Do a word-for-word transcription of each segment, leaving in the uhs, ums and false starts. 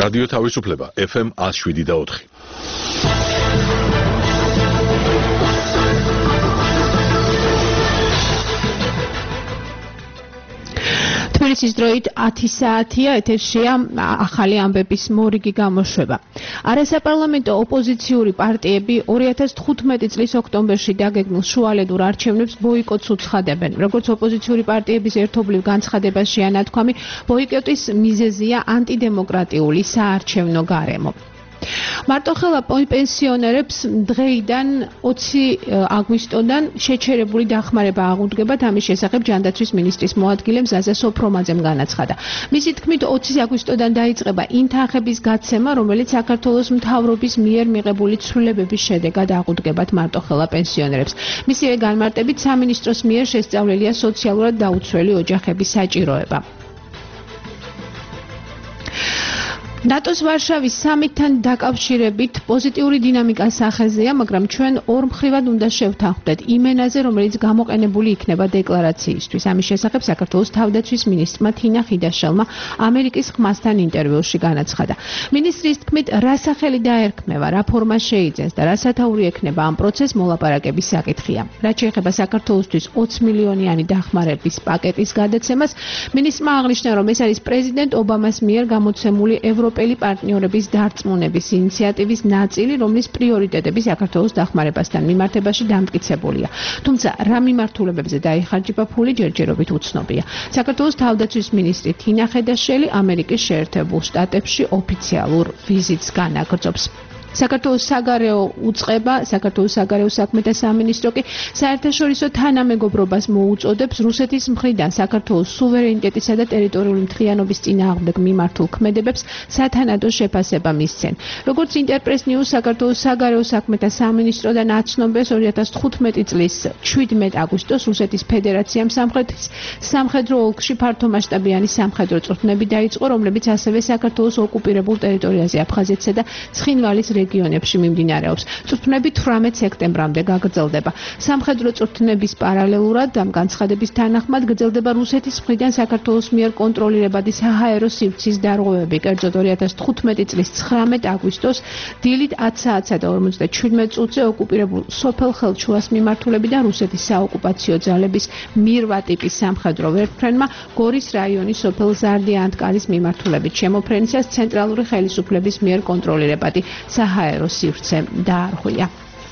რადიო თავისუფლება ეფ ემ one oh seven და four. თბილისის დროით ათი საათია, ეთერშია ახალი ამბების მორიგი გამოშვება. არასაპარლამენტო ოპოზიციური პარტიები ორი ათას თხუთმეტი წლის ოქტომბერში დაგეგმილ შუალედურ არჩევნებს ბოიკოტს უცხადებენ. როგორც ოპოზიციური პარტიების ერთობლივ განცხადებაში ანათქვამი, ბოიკოტის მიზეზია ანტიდემოკრატიული საარჩევნო გარემო. მარტოხელა პენსიონერებს დღეიდან ოცი აგვისტოდან შეჩერებული დახმარება აღუდგებათ, ამის შესახებ ჯანდაცვის მინისტრის მოადგილემ ზაზა სოფრომაძემ განაცხადა. მისი თქმით, ოცი აგვისტოდან დაიწყება იმ თანხების გაცემა, რომელიც საქართველოს მთავრობის მიერ მიღებული ცვლილებების შედეგად აღუდგებათ მარტოხელა პენსიონერებს. მისივე განმარტებით, სამინისტროს მიერ შესწავლილია სოციალურად დაუცველი ოჯახების საჭიროება. ნატოს ვარშავის სამიტთან დაკავშირებით პოზიტიური დინამიკა სახეზეა, მაგრამ ჩვენ ორმხრივად უნდა შევთანხმდეთ იმ ენაზე, რომელიც გამოყენებული იქნება დეკლარაციისთვის. ამის შესახებ საქართველოს თავდაცვის მინისტრმა თინა ხიდაშელმა ამერიკის ხმასთან ინტერვიუში განაცხადა. მინისტრის თქმით, რა სახელი დაერქმევა, რა ფორმა შეიძენს და რა სათაური ექნება ამ პროცესს მოლაპარაკების საკითხია. რაც შეეხება საქართველოსთვის ოცი მილიონიანი დახმარების პაკეტის გადაცემას, მინისტრმა აღნიშნა, რომ ეს არის პრეზიდენტ ობამას მიერ გამოცემული ევროპელი პარტნიორების დარწმუნების ინიციატივის ნაწილი, რომლის პრიორიტეტები საქართველოს დახმარებასთან მიმართებაში დამტკიცებულია. თუმცა, რა მიმართულებებზე დაიხარჯება ფული ჯერჯერობით უცნობია. საქართველოს თავდაცვის მინისტრი თინა ხედაშელი ამერიკის შეერთებულ შტატებში ოფიციალურ ვიზიტს განაგრძობს. საქართველოს საგარეო უწყება, საქართველოს საგარეო საქმეთა სამინისტრო კი საერთაშორისო თანამეგობრობას მოუწოდებს რუსეთის მხრიდან საქართველოს სუვერენიტეტისა და ტერიტორიული მთლიანობის წინააღმდეგ მიმართულ ქმედებებს სათანადო შეფასება მისცენ. როგორც ინტერპრეს ნიუს საქართველოს საგარეო საქმეთა სამინისტროდან აცნობეს, ორი ათას თხუთმეტი წლის შვიდმეტი აგვისტოს რუსეთის ფედერაციამ სამხრეთის სამხედრო ოლქში ფართომასშტაბიანი სამხედრო წვრთნები დაიწყო, რომლებიც ასევე საქართველოს ოკუპირებულ ტერიტორიაზე აფხაზეთსა და ცხინვალის რეგიონებში მიმდინარეობს. წვრთნები თვრამეტ სექტემბრამდე გაგრძელდება. სამხედრო წვრთნების პარალელურად ამ განცხადების თანახმად გრძელდება რუსეთის მხრიდან საქართველოს მიერ კონტროლირებადი საჰაერო სივრცის დარღვევები. კერძოდ ორი ათას თხუთმეტი წლის ცხრამეტი აგვისტოს დილით ათი საათსა და ორმოცდაჩვიდმეტ წუთზე ოკუპირებულ სოფელ ხელჩუას მიმართულებიდან რუსეთის საოკუპაციო ძალების მირვა ტიპის სამხედრო ვერტმფრენმა გორის რაიონის სოფელ ზარდიანტკარის მიმართულებით შემოფრენისას ცენტრალური ხელისუფლების მიერ კონტროლირებადი საჰაერო სივრცე დაარღვია.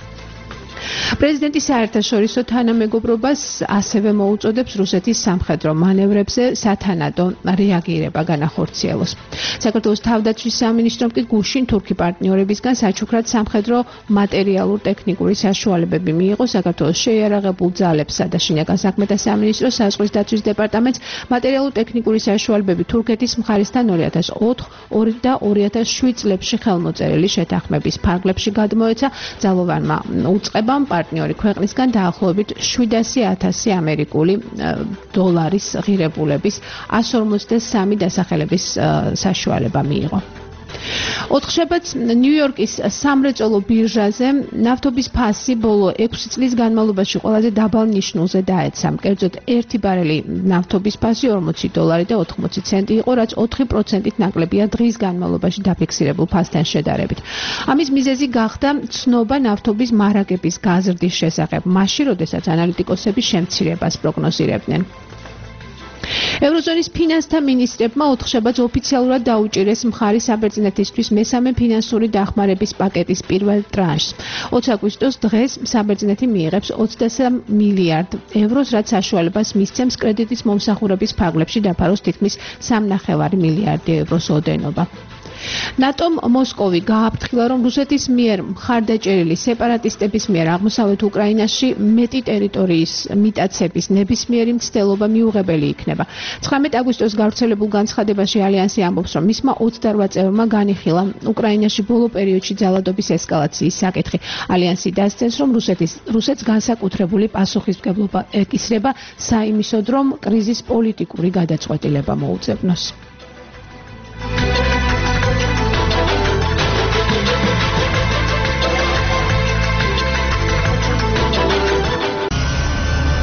პრეზიდენტი საერთაშორისო თანამეგობრობას ასევე მოუწოდებს რუსეთის სამხედრო მანევრებზე სათანადო რეაგირება განახორციელოს. საქართველოს თავდაცვის სამინისტრომ კი გუშინ თურქი პარტნიორებისგან საჩუქრად სამხედრო მატერიალურ ტექნიკური საშუალებები მიიღო. საქართველოს შეიარაღებულ ძალებსა და შინაგან საქმეთა სამინისტროს საზღვრის დაცვის დეპარტამენტს მატერიალურ ტექნიკური საშუალებები თურქეთის მხარესთან ორი ათას ოთხ და ორი ათას შვიდ წლებში ხელმოწერილი შეთანხმების ფარგლებში გადმოეცა. ძალოვანმა უწყება პარტნიორი ქვეყნისგან დაახლოებით შვიდასი ათასი ამერიკული დოლარის ღირებულების εκατს ორმოცდასამი დასახელების საშუალება მიიღო. ოთხშაბათს ნიუ-იორკის სამრეწველო ბირჟაზე ნავთობის ფასი ბოლო ექვსი წლის განმავლობაში ყველაზე დაბალ ნიშნულზე დაეცა. კერძოდ ერთი ბარელი ნავთობის ფასი ორმოცი დოლარი და ოთხმოცი ცენტი იყო, რაც ოთხი პროცენტით ნაკლებია დღის განმავლობაში დაფიქსირებულ ფასთან შედარებით. ამის მიზეზი გახდა ცნობა ნავთობის მარაგების გაზრდის შესახებ, მაშინ, როდესაც ანალიტიკოსები შემცირებას პროგნოზირებდნენ. ევროზონის ფინანსთა მინისტრებმა ოთხშაბათს ოფიციალურად დაუჭირეს მხარი საბერძნეთისთვის მესამე ფინანსური დახმარების პაკეტის პირველ ტრანშს. ოცი აგვისტოს დღეს საბერძნეთი მიიღებს ოცდასამ მილიარდ ევროს, რაც საშუალებას მისცემს კრედიტის მომსახურების ფარგლებში დაფაროს თითქმის სამნახევარი მილიარდი ევროს ოდენობა. ნატომ მოსკოვი გააფრთხილა, რომ რუსეთის მიერ მხარდაჭერილი სეპარატისტების მიერ აღმოსავლეთ უკრაინაში მეტი ტერიტორიის მიტაცების ნებისმიერი მცდელობა მიუღებელი იქნება. ცხრამეტი აგვისტოს გავრცელებულ განცხადებაში ალიანსი ამბობს, რომ მისმა ოცდარვა წევრმა განიხილა უკრაინაში ბოლო პერიოდში ძალადობის ესკალაციის საკითხი. ალიანსი დასცენს, რომ რუსეთის რუსეთს განსაკუთრებული პასუხისმგებლობა ეკისრება საიმისოდ, რომ კრიზის პოლიტიკური გადაწყვეტილება მოუძებნოს.